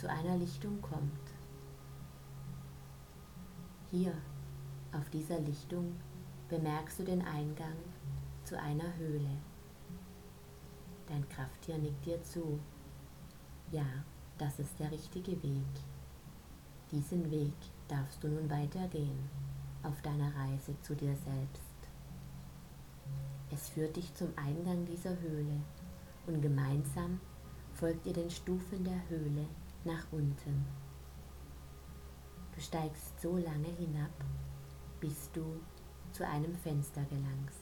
zu einer Lichtung kommt. Hier, auf dieser Lichtung, bemerkst du den Eingang zu einer Höhle. Dein Krafttier nickt dir zu. Ja, das ist der richtige Weg. Diesen Weg darfst du nun weitergehen auf deiner Reise zu dir selbst. Es führt dich zum Eingang dieser Höhle und gemeinsam folgt ihr den Stufen der Höhle nach unten. Du steigst so lange hinab, bis du zu einem Fenster gelangst.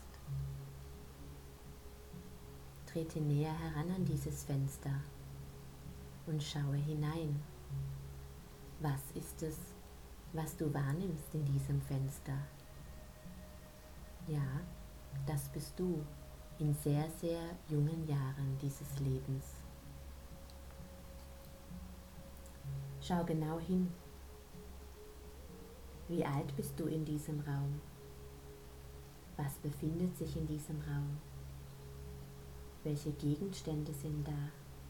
Trete näher heran an dieses Fenster und schaue hinein. Was ist es, was du wahrnimmst in diesem Fenster? Ja, das bist du in sehr, sehr jungen Jahren dieses Lebens. Schau genau hin. Wie alt bist du in diesem Raum? Was befindet sich in diesem Raum? Welche Gegenstände sind da?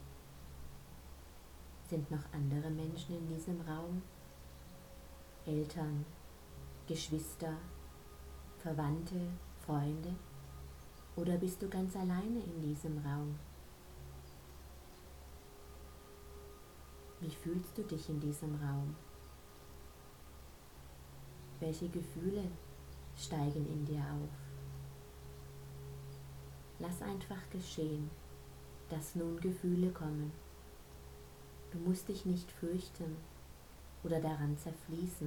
Sind noch andere Menschen in diesem Raum? Eltern, Geschwister, Verwandte, Freunde? Oder bist du ganz alleine in diesem Raum? Wie fühlst du dich in diesem Raum? Welche Gefühle steigen in dir auf? Lass einfach geschehen, dass nun Gefühle kommen. Du musst dich nicht fürchten oder daran zerfließen.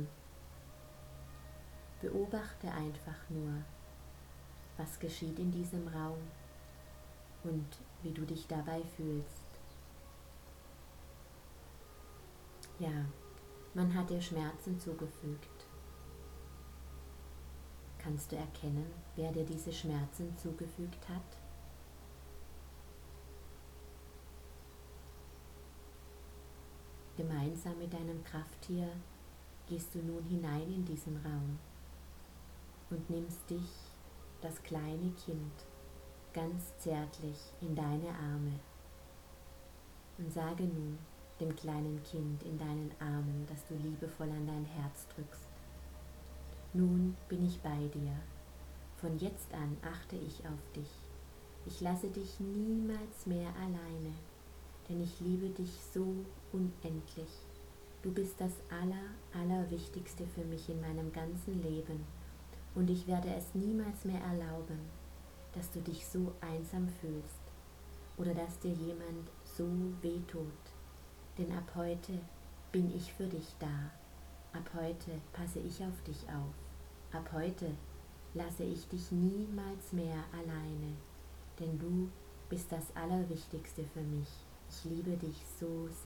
Beobachte einfach nur, was geschieht in diesem Raum und wie du dich dabei fühlst. Ja, man hat dir Schmerzen zugefügt. Kannst du erkennen, wer dir diese Schmerzen zugefügt hat? Gemeinsam mit deinem Krafttier gehst du nun hinein in diesen Raum und nimmst dich, das kleine Kind, ganz zärtlich in deine Arme und sage nun dem kleinen Kind in deinen Armen, das du liebevoll an dein Herz drückst: Nun bin ich bei dir. Von jetzt an achte ich auf dich. Ich lasse dich niemals mehr alleine, denn ich liebe dich so unendlich. Du bist das Allerwichtigste für mich in meinem ganzen Leben und ich werde es niemals mehr erlauben, dass du dich so einsam fühlst oder dass dir jemand so wehtut. Denn ab heute bin ich für dich da. Ab heute passe ich auf dich auf. Ab heute lasse ich dich niemals mehr alleine, denn du bist das Allerwichtigste für mich. Ich liebe dich so sehr.